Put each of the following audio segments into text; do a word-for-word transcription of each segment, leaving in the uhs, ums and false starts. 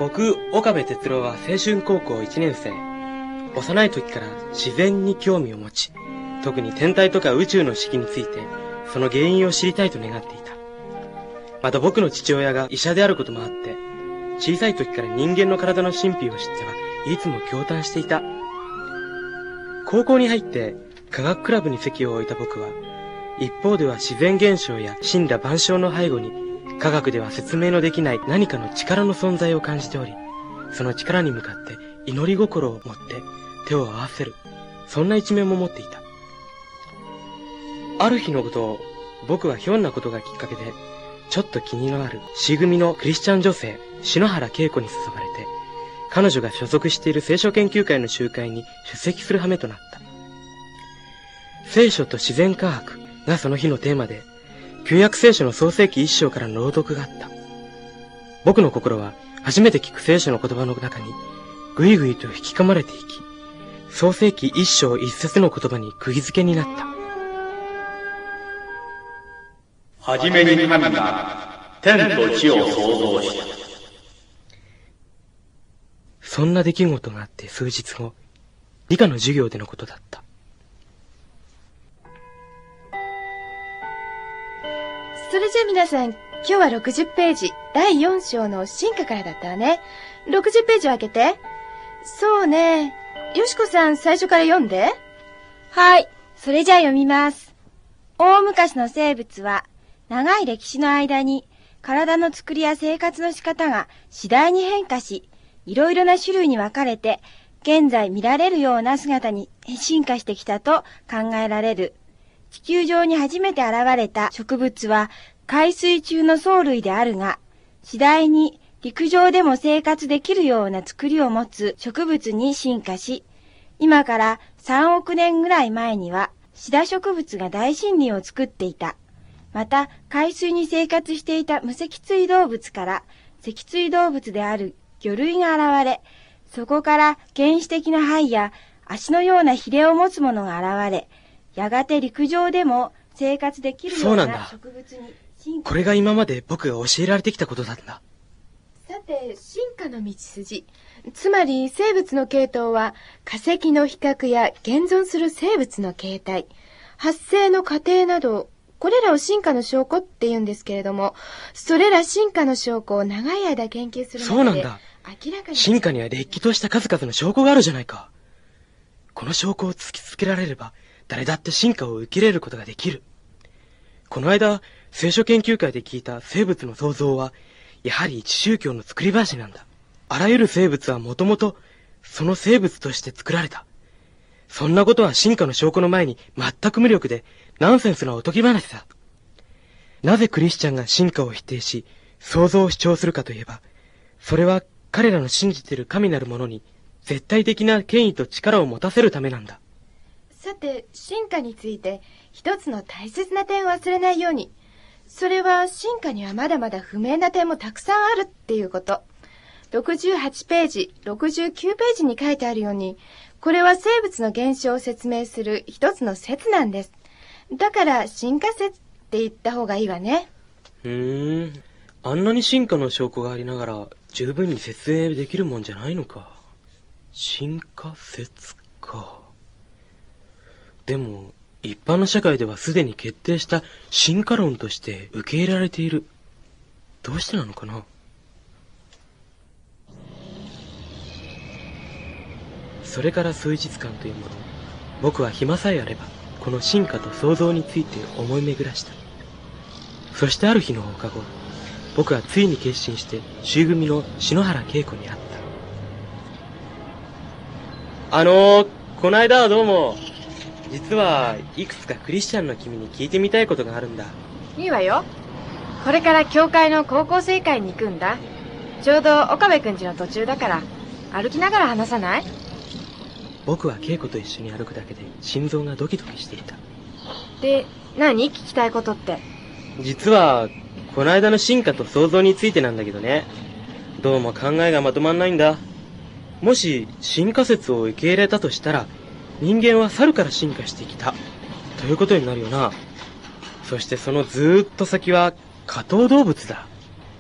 僕、岡部哲郎は青春高校いちねん生。幼い時から自然に興味を持ち、特に天体とか宇宙の式について、その原因を知りたいと願っていた。また僕の父親が医者であることもあって、小さい時から人間の体の神秘を知ってはいつも驚嘆していた。高校に入って科学クラブに席を置いた僕は、一方では自然現象や森羅万象の背後に、科学では説明のできない何かの力の存在を感じており、その力に向かって祈り心を持って手を合わせる、そんな一面も持っていた。ある日のことを、僕はひょんなことがきっかけで、ちょっと気にのある C 組のクリスチャン女性、篠原恵子に誘われて、彼女が所属している聖書研究会の集会に出席する羽目となった。聖書と自然科学がその日のテーマで、旧約聖書の創世記一章からの朗読があった。僕の心は初めて聞く聖書の言葉の中にぐいぐいと引き込まれていき、創世記一章一節の言葉に釘付けになった。 はじめに神が天と地を創造した。 そんな出来事があって数日後、理科の授業でのことだった。 それじゃあ皆さん、今日はろくじゅっページ、だいよん章の進化からだったわね。ろくじゅっページを開けて。そうね。よしこさん、最初から読んで。 はい。それじゃあ読みます。大昔の生物は、長い歴史の間に、体の作りや生活の仕方が次第に変化し、いろいろな種類に分かれて、現在見られるような姿に進化してきたと考えられる。地球上に初めて現れた植物は海水中の藻類であるが、次第に陸上でも生活できるような作りを持つ植物に進化し、今からさんおくねんぐらい前にはシダ植物が大森林を作っていた。また海水に生活していた無脊椎動物から脊椎動物である魚類が現れ、そこから原始的な肺や足のようなヒレを持つものが現れ、やがて陸上でも生活できるような植物に進化。 これが今まで僕が教えられてきたことだった。 さて、進化の道筋。つまり生物の系統は化石の比較や現存する生物の形態、発生の過程など、これらを進化の証拠って言うんですけれども、それら進化の証拠を長い間研究するそうなんだ。 明らかに進化にはれっきとした数々の証拠があるじゃないか。この証拠を突きつけられれば、誰だって進化を受け入れることができる。この間、聖書研究会で聞いた生物の創造は、やはり一宗教の作り話なんだ。あらゆる生物はもともと、その生物として作られた。そんなことは進化の証拠の前に全く無力で、ナンセンスなおとぎ話だ。なぜクリスチャンが進化を否定し、創造を主張するかといえば、それは彼らの信じている神なるものに、絶対的な権威と力を持たせるためなんだ。 さて、進化について一つの大切な点を忘れないように。それは進化にはまだまだ不明な点もたくさんあるっていうこと。ろくじゅうはちページ、ろくじゅうきゅうページに書いてあるように、これは生物の現象を説明する一つの説なんです。だから進化説って言った方がいいわね。 ふーん。あんなに進化の証拠がありながら十分に説明できるもんじゃないのか。進化説か。でも一般の社会ではすでに決定した進化論として受け入れられている。どうしてなのかな。それから数日間というもの、僕は暇さえあればこの進化と創造について思い巡らした。そしてある日の放課後、僕はついに決心して C 組の篠原恵子に会った。あのー、この間はどうも。実はいくつかクリスチャンの君に聞いてみたいことがあるんだ。 いいわよ。これから教会の高校生会に行くんだ。ちょうど岡部くん家の途中だから歩きながら話さない？ 僕は恵子と一緒に歩くだけで心臓がドキドキしていた。 で、何？聞きたいことって。 実はこの間の進化と創造についてなんだけどね。どうも考えがまとまんないんだ。もし進化説を受け入れたとしたら、人間は猿から進化してきたということになるよな。そしてそのずーっと先は下等動物だ。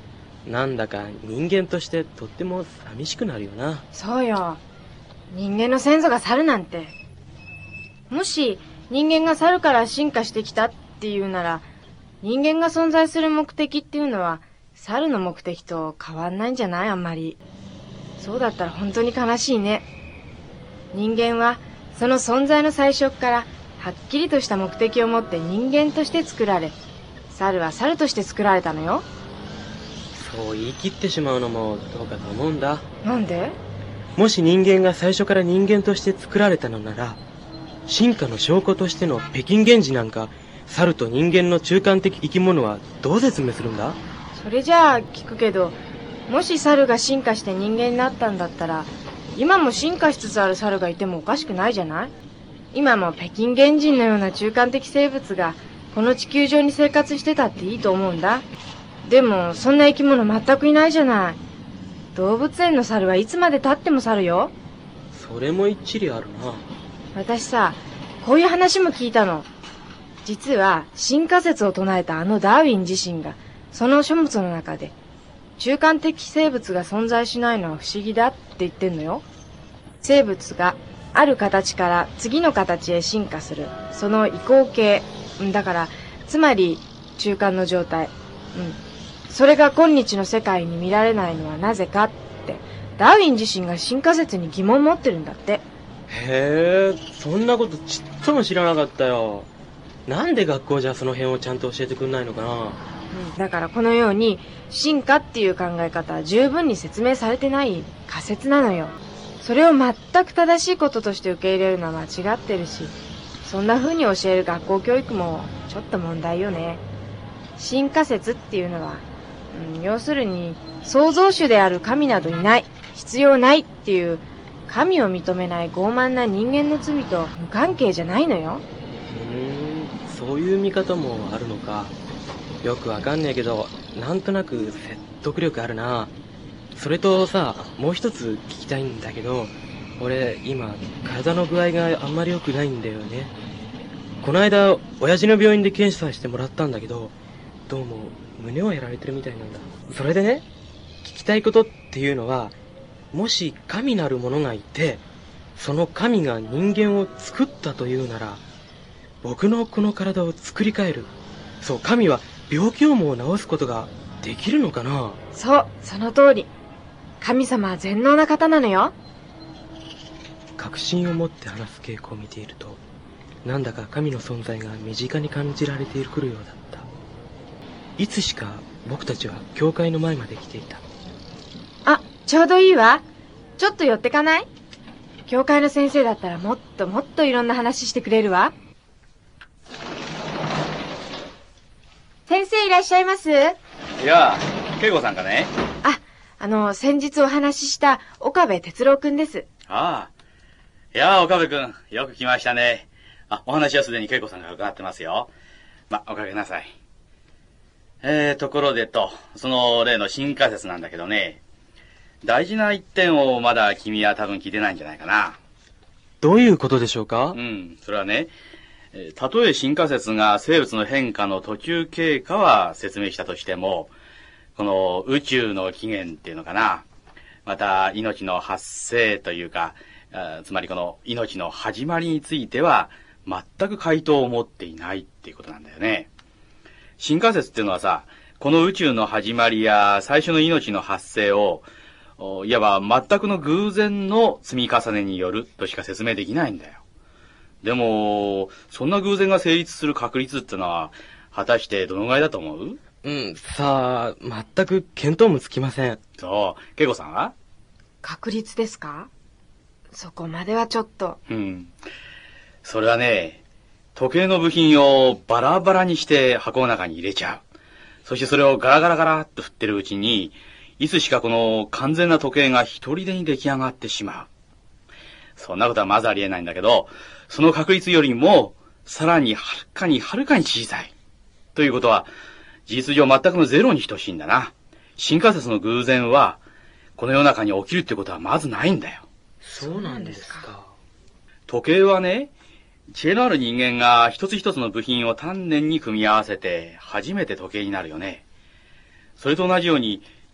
なんだか人間としてとっても寂しくなるよな。 そうよ。人間の先祖が猿なんて。もし人間が猿から進化してきたっていうなら、人間が存在する目的っていうのは猿の目的と変わんないんじゃない？あんまり。そうだったら本当に悲しいね。人間はその存在の最初からはっきりとした目的を持って人間として作られ、猿は猿として作られたのよ。 そう言い切ってしまうのもどうかと思うんだ。 なんで？ もし人間が最初から人間として作られたのなら、進化の証拠としての北京原人なんか猿と人間の中間的生き物はどう説明するんだ？ それじゃあ聞くけど、もし猿が進化して人間になったんだったら、今も進化しつつある猿がいてもおかしくないじゃない？今も北京原人のような中間的生物がこの地球上に生活してたっていいと思うんだ。でもそんな生き物全くいないじゃない。動物園の猿はいつまで経っても猿よ。 それも一理あるな。 私さ、こういう話も聞いたの。実は進化説を唱えたあのダーウィン自身がその書物の中で、中間的生物が存在しないのは不思議だって言ってんのよ。生物がある形から次の形へ進化する、その移行形だから、つまり中間の状態。うんそれが今日の世界に見られないのはなぜかって、ダーウィン自身が進化説に疑問を持ってるんだって。 へえ、そんなことちっとも知らなかったよ。なんで学校じゃその辺をちゃんと教えてくんないのかな。 うん、だからこのように進化っていう考え方は十分に説明されてない仮説なのよ。それを全く正しいこととして受け入れるのは間違ってるし、そんな風に教える学校教育もちょっと問題よね。進化説っていうのは、うん、要するに創造主である神などいない、必要ないっていう神を認めない傲慢な人間の罪と無関係じゃないのよ。 うーん、そういう見方もあるのか。よくわかんねえけど、なんとなく説得力あるな。それとさ、もう一つ聞きたいんだけど、俺今体の具合があんまり良くないんだよね。この間親父の病院で検査してもらったんだけど、どうも胸をやられてるみたいなんだ。それでね、聞きたいことっていうのは、もし神なるものがいて、その神が人間を作ったというなら、僕のこの体を作り変える、そう、神は病気をも治すことができるのかな。 そう、その通り。神様は全能な方なのよ。 確信を持って話す傾向を見ていると、なんだか神の存在が身近に感じられてくるようだった。いつしか僕たちは教会の前まで来ていた。 あ、ちょうどいいわ。ちょっと寄ってかない？教会の先生だったらもっともっといろんな話してくれるわ。先生いらっしゃいます？ いや、恵子さんかね。 あ、あの、先日お話しした岡部哲郎くんです。 ああ。いや、岡部くん、よく来ましたね。あ、お話はすでに恵子さんが伺ってますよ。ま、おかけなさい。えー、ところでと、その例の進化説なんだけどね、大事な一点をまだ君は多分聞いてないんじゃないかな。 どういうことでしょうか？ うん、それはね、たとえ進化説が生物の変化の途中経過は説明したとしても、この宇宙の起源っていうのかな、また命の発生というか、つまりこの命の始まりについては全く回答を持っていないっていうことなんだよね。進化説っていうのはさ、この宇宙の始まりや最初の命の発生を、いわば全くの偶然の積み重ねによるとしか説明できないんだよ。でも、そんな偶然が成立する確率ってのは、果たしてどのぐらいだと思う？ うん、さあ、全く見当もつきません。 そう、恵子さんは？ 確率ですか？そこまではちょっと。 うん。それはね、時計の部品をバラバラにして箱の中に入れちゃう。そしてそれをガラガラガラっと振ってるうちに、いつしかこの完全な時計が一人でに出来上がってしまう。そんなことはまずありえないんだけど、その確率よりも、さらにはるかにはるかに小さい。ということは、事実上全くのゼロに等しいんだな。進化説の偶然は、この世の中に起きるってことはまずないんだよ。 そうなんですか。 時計はね、知恵のある人間が一つ一つの部品を丹念に組み合わせて初めて時計になるよね。それと同じように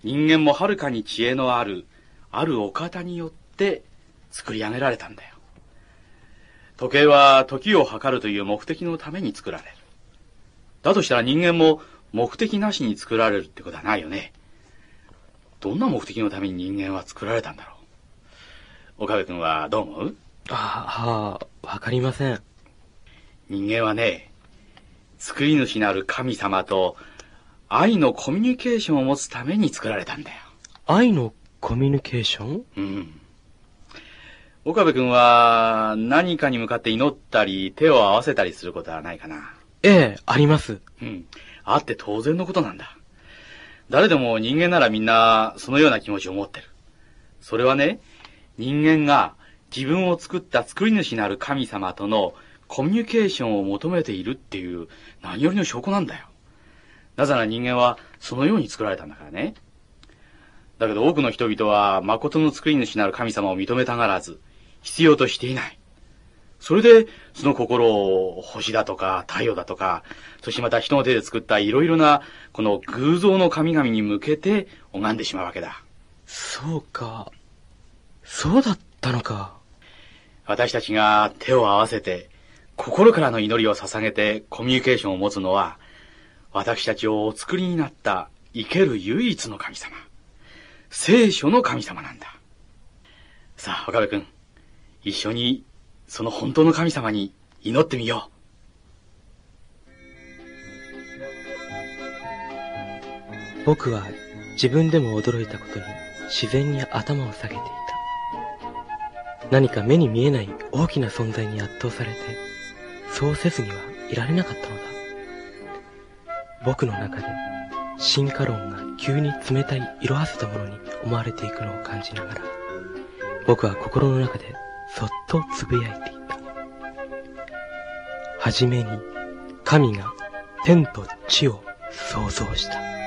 人間もはるかに知恵のある、あるお方によって作り上げられたんだよ。時計は時を計るという目的のために作られる。だとしたら人間も目的なしに作られるってことはないよね。どんな目的のために人間は作られたんだろう。岡部君はどう思う？ あ、はあ、わかりません。 人間はね、作り主なる神様と愛のコミュニケーションを持つために作られたんだよ。 愛のコミュニケーション？ うん。岡部君は何かに向かって祈ったり手を合わせたりすることはないかな？ ええ、あります。 うん。あって当然のことなんだ。誰でも人間ならみんなそのような気持ちを持ってる。それはね、人間が自分を作った作り主なる神様とのコミュニケーションを求めているっていう何よりの証拠なんだよ。なぜなら人間はそのように作られたんだからね。だけど多くの人々は誠の作り主なる神様を認めたがらず、必要としていない。それでその心を星だとか太陽だとか、そしてまた人の手で作ったいろいろなこの偶像の神々に向けて拝んでしまうわけだ。 そうか。そうだったのか。 私たちが手を合わせて心からの祈りを捧げてコミュニケーションを持つのは、私たちをお作りになった生ける唯一の神様、聖書の神様なんだ。さあ、岡部君、一緒にその本当の神様に祈ってみよう。僕は自分でも驚いたことに自然に頭を下げていた。何か目に見えない大きな存在に圧倒されて、そうせずにはいられなかったのだ。僕の中で進化論が急に冷たい色あせたものに思われていくのを感じながら、僕は心の中でそっとつぶやいていた。はじめに神が天と地を創造した。